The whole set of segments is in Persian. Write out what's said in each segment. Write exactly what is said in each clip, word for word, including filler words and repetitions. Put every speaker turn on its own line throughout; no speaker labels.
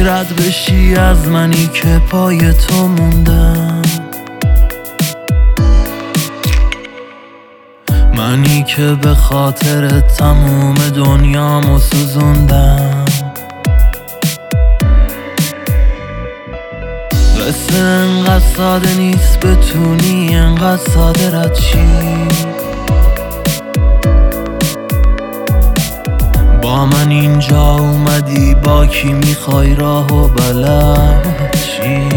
رد بشی از منی که پای تو موندم، منی که به خاطر تموم دنیامو سوزوندم. قصه انقدر ساده نیست بتونی انقدر ساده رد شی. با من اینجا اومدی، با کی میخوای راهو بلد شی؟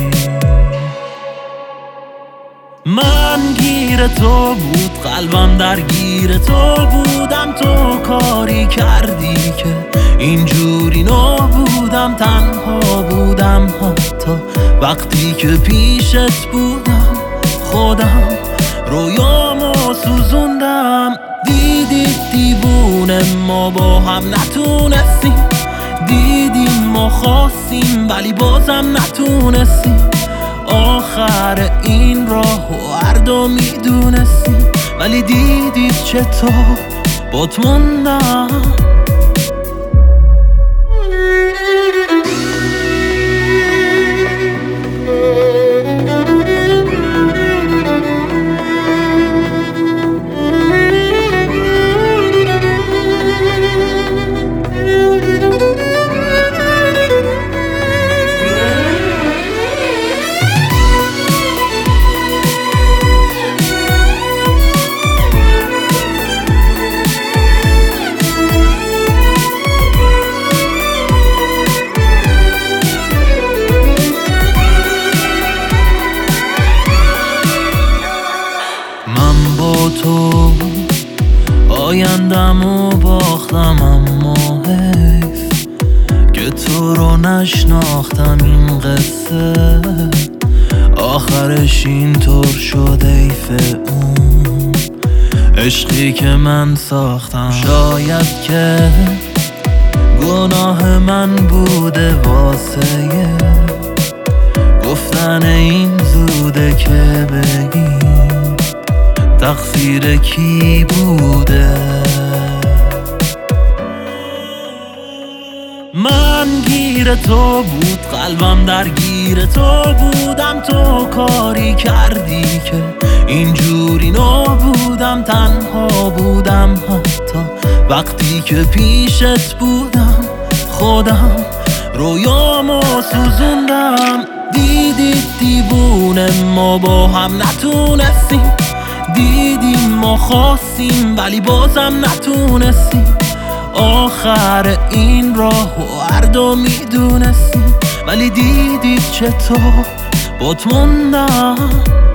من گیر تو بود، قلبم درگیر تو بودم، تو کاری کردی که اینجوری نبودم. تنها بودم حتی وقتی که پیشت بودم، خودم رویامو سوزوندم. دیدی دیوونه ما با هم نتونستیم، دیدیم ما خواستیم ولی بازم نتونستیم. آخر این راه و هر دو میدونستیم، ولی دیدید چطور بات موندم. تو آیندمو باختم، اما حیف که تو رو نشناختم. این قصه آخرش اینطور شد، حیف اون عشقی که من ساختم. شاید که گناه من بوده واسه گفتن این زوده که بگی تقصیر کی بوده. من گیر تو بود، قلبم درگیر تو بودم، تو کاری کردی که اینجوری نبودم. تنها بودم حتی وقتی که پیشت بودم، خودم رویامو سوزوندم. دیدی دیوونه ما با هم نتونستیم، دیدیم ما خواستیم ولی بازم نتونستیم. آخر این راه و هر دو میدونستیم، ولی دیدید چطور بات موندم.